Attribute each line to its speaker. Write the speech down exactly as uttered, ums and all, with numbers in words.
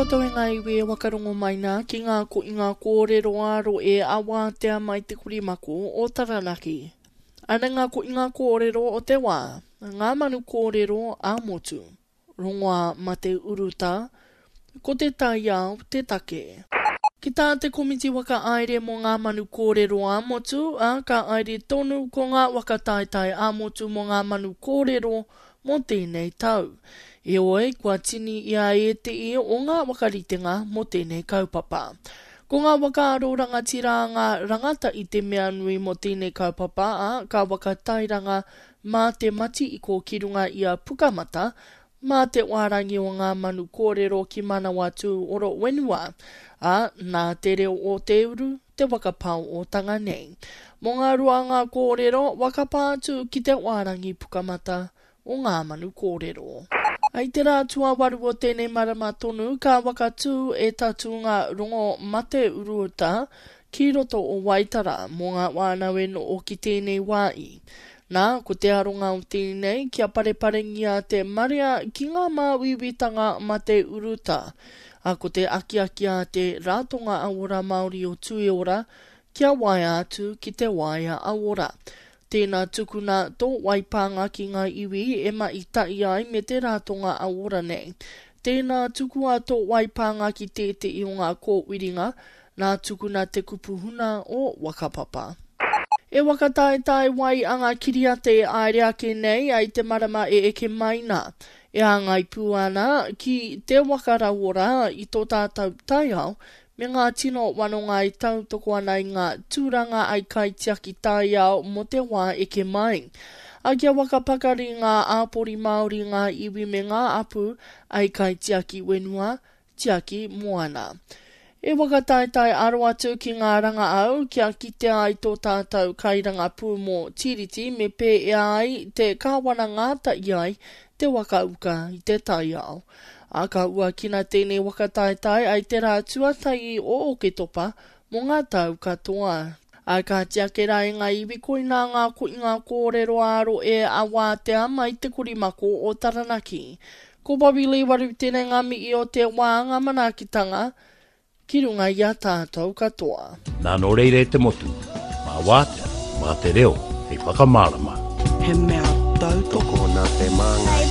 Speaker 1: Whakatoe ngā iwi e wakarongo mai nā ki ngā ko i ngā kōrero aro e awa te ama i te kurimaku o Taranaki. Ana ngā ko i ngā kōrero o te wā, ngā manu kōrero a motu, rongoa ma te uruta, ko te tai au te take. Ki tā te komiti waka aere mo ngā manu kōrero a motu, a ka aere tonu ko ngā wakataitai a motu mo ngā manu kōrero mo tēnei tau. E oe, kua tini ia e te i o ngā wakaritenga mo tēnei kaupapa. Ko ngā wakaaro rangatira ngā rangata i te mea nui mo tēnei kaupapa, a ka wakatairanga mā te mati i ko kirunga ia pukamata, mā te warangi o ngā manu kōrero ki mana watu oro wenua, a nā te reo o te uru, te wakapau o tanga nei. Mo ngā ruanga kōrero, wakapātu ki te warangi pukamata o ngā manu kōrero. Ai te rātua waru o tēnei marama tonu, ka wakatū e tatu ngā rongo mate uruta ki roto o Waitara mo ngā wānaweno o ki tēnei wāi. Nā, ko te aronga o tēnei, kia pareparengia te maria ki ngā māwiwitanga mate uruta. A ko te akiakia te rātonga aora Māori o Tuiora, kia wai atu ki te waia aora. Tēnā tukuna tō waipanga ki ngā iwi e ma i tai ai me te rātonga aora nei. Tēnā tukua tō waipanga ki te te i o ngā kōwiringa, nā tukuna te kupuhuna o wakapapa. E wakataetai wai anga kiria te aere ake nei ai te marama e eke maina. E angai puana ki te wakarawora i tō tātau taiao, me ngā tino wanonga i tau toko ana i ngā tūranga ai kai tiaki tai au mo te wā eke mai. A kia wakapakari ngā āpori Māori ngā iwi me ngā apu ai kai tiaki wenua, tiaki moana. E wakataetai aro atu ki ngā ranga au kia kite ai tō tātau kairanga pū mo tiriti me pē e ai te kāwana ngāta i ai te wakauka i te tai au. A ka ua kina tēnei wakataetai ai te rātua tai o o ke topa mo ngā tau katoa. A ka tiake rai ngā iwi koina ngā ko i ngā kōrero aro e awa te ama i te korimako o Taranaki. Ko Bobby Lee waru tēnei ngā mi i o te wāanga manakitanga, ki runga i a tātou katoa.
Speaker 2: Nā no reire te motu, mā wātea, mā te reo, hei whakamārama.
Speaker 3: He mea tau toko nā te māngai.